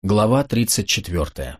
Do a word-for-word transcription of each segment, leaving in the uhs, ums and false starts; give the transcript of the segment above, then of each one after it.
Глава тридцать четвёртая.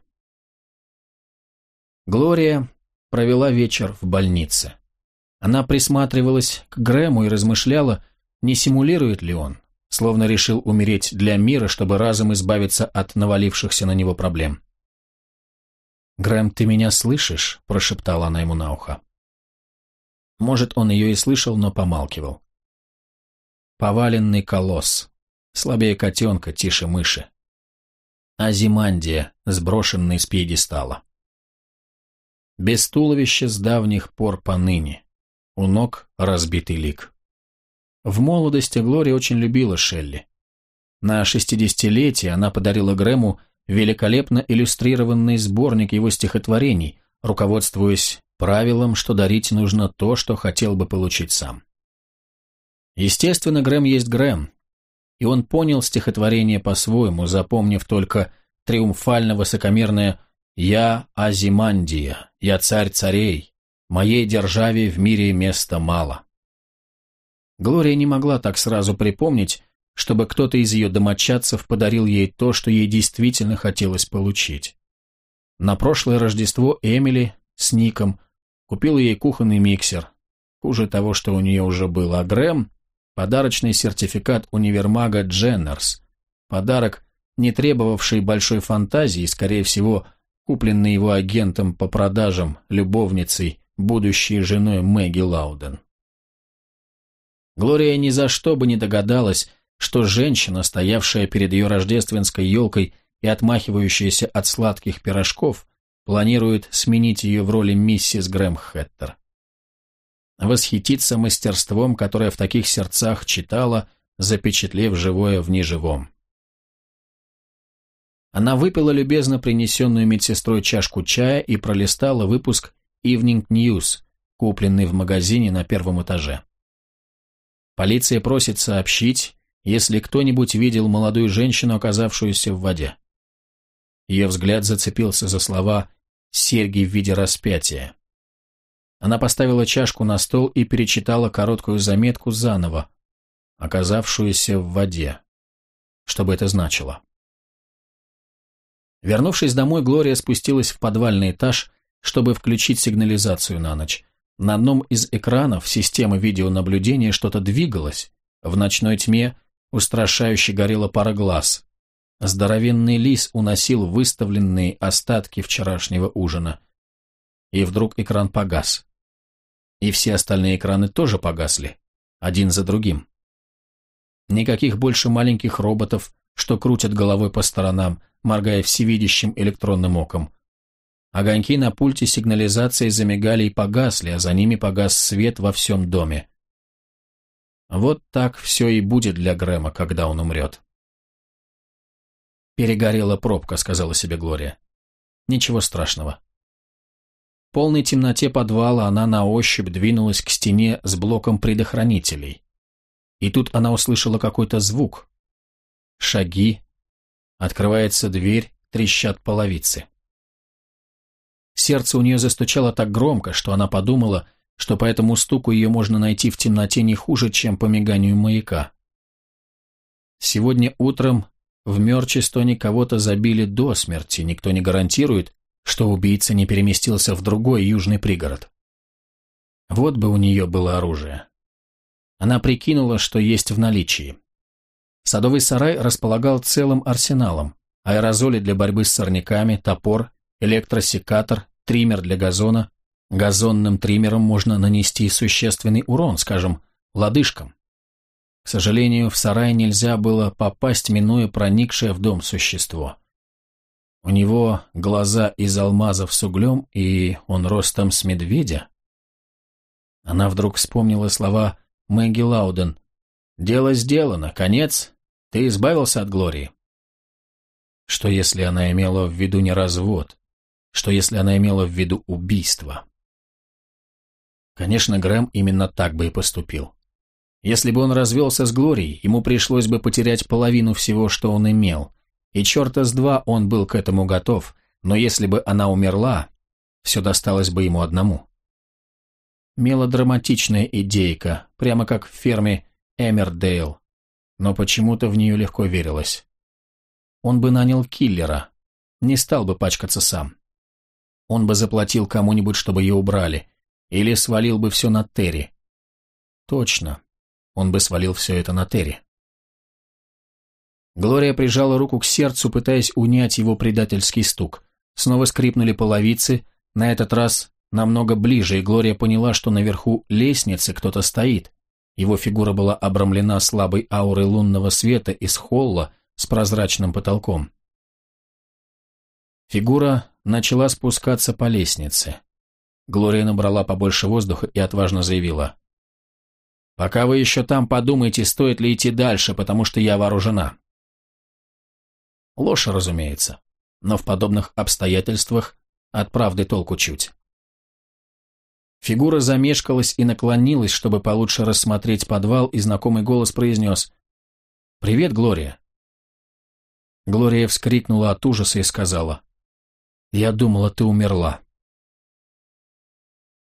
Глория провела вечер в больнице. Она присматривалась к Грэму и размышляла, не симулирует ли он, словно решил умереть для мира, чтобы разом избавиться от навалившихся на него проблем. «Грэм, ты меня слышишь?» – прошептала она ему на ухо. Может, он ее и слышал, но помалкивал. Поваленный колосс, слабее котенка, тише мыши. Азимандия, сброшенный с пьедестала. Без туловища с давних пор поныне. У ног разбитый лик. В молодости Глория очень любила Шелли. На шестидесятилетие она подарила Грэму великолепно иллюстрированный сборник его стихотворений, руководствуясь правилом, что дарить нужно то, что хотел бы получить сам. Естественно, Грэм есть Грэм, и он понял стихотворение по-своему, запомнив только триумфально-высокомерное «Я Азимандия, я царь царей, моей державе в мире места мало». Глория не могла так сразу припомнить, чтобы кто-то из ее домочадцев подарил ей то, что ей действительно хотелось получить. На прошлое Рождество Эмили с Ником купила ей кухонный миксер, хуже того, что у нее уже было, а Грэм – подарочный сертификат универмага Дженнерс, подарок, не требовавший большой фантазии, скорее всего, купленный его агентом по продажам, любовницей, будущей женой Мэгги Лауден. Глория ни за что бы не догадалась, что женщина, стоявшая перед ее рождественской елкой и отмахивающаяся от сладких пирожков, планирует сменить ее в роли миссис Грэм Хэттер. Восхититься мастерством, которое в таких сердцах читала, запечатлев живое в неживом. Она выпила любезно принесенную медсестрой чашку чая и пролистала выпуск Evening News, купленный в магазине на первом этаже. Полиция просит сообщить, если кто-нибудь видел молодую женщину, оказавшуюся в воде. Ее взгляд зацепился за слова «серьги в виде распятия». Она поставила чашку на стол и перечитала короткую заметку заново, оказавшуюся в воде. Что бы это значило? Вернувшись домой, Глория спустилась в подвальный этаж, чтобы включить сигнализацию на ночь. На одном из экранов системы видеонаблюдения что-то двигалось. В ночной тьме устрашающе горела пара глаз. Здоровенный лис уносил выставленные остатки вчерашнего ужина. И вдруг экран погас. И все остальные экраны тоже погасли, один за другим. Никаких больше маленьких роботов, что крутят головой по сторонам, моргая всевидящим электронным оком. Огоньки на пульте сигнализации замигали и погасли, а за ними погас свет во всем доме. Вот так все и будет для Грэма, когда он умрет. «Перегорела пробка», — сказала себе Глория. «Ничего страшного». В полной темноте подвала она на ощупь двинулась к стене с блоком предохранителей. И тут она услышала какой-то звук. Шаги. Открывается дверь, трещат половицы. Сердце у нее застучало так громко, что она подумала, что по этому стуку ее можно найти в темноте не хуже, чем по миганию маяка. Сегодня утром в Мёрчистоне кого-то забили до смерти, никто не гарантирует, что убийца не переместился в другой южный пригород. Вот бы у нее было оружие. Она прикинула, что есть в наличии. Садовый сарай располагал целым арсеналом: аэрозоли для борьбы с сорняками, топор, электросекатор, триммер для газона. Газонным триммером можно нанести существенный урон, скажем, лодыжкам. К сожалению, в сарай нельзя было попасть, минуя проникшее в дом существо. У него глаза из алмазов с углем, и он ростом с медведя. Она вдруг вспомнила слова Мэгги Лауден. «Дело сделано, конец, ты избавился от Глории». Что если она имела в виду не развод? Что если она имела в виду убийство? Конечно, Грэм именно так бы и поступил. Если бы он развелся с Глорией, ему пришлось бы потерять половину всего, что он имел. И черта с два он был к этому готов, но если бы она умерла, все досталось бы ему одному. Мелодраматичная идейка, прямо как в ферме Эмердейл, но почему-то в нее легко верилось. Он бы нанял киллера, не стал бы пачкаться сам. Он бы заплатил кому-нибудь, чтобы ее убрали, или свалил бы все на Терри. Точно, он бы свалил все это на Терри. Глория прижала руку к сердцу, пытаясь унять его предательский стук. Снова скрипнули половицы, на этот раз намного ближе, и Глория поняла, что наверху лестницы кто-то стоит. Его фигура была обрамлена слабой аурой лунного света из холла с прозрачным потолком. Фигура начала спускаться по лестнице. Глория набрала побольше воздуха и отважно заявила: «Пока вы еще там, подумайте, стоит ли идти дальше, потому что я вооружена». Ложь, разумеется, но в подобных обстоятельствах от правды толку чуть. Фигура замешкалась и наклонилась, чтобы получше рассмотреть подвал, и знакомый голос произнес: «Привет, Глория». Глория вскрикнула от ужаса и сказала: «Я думала, ты умерла».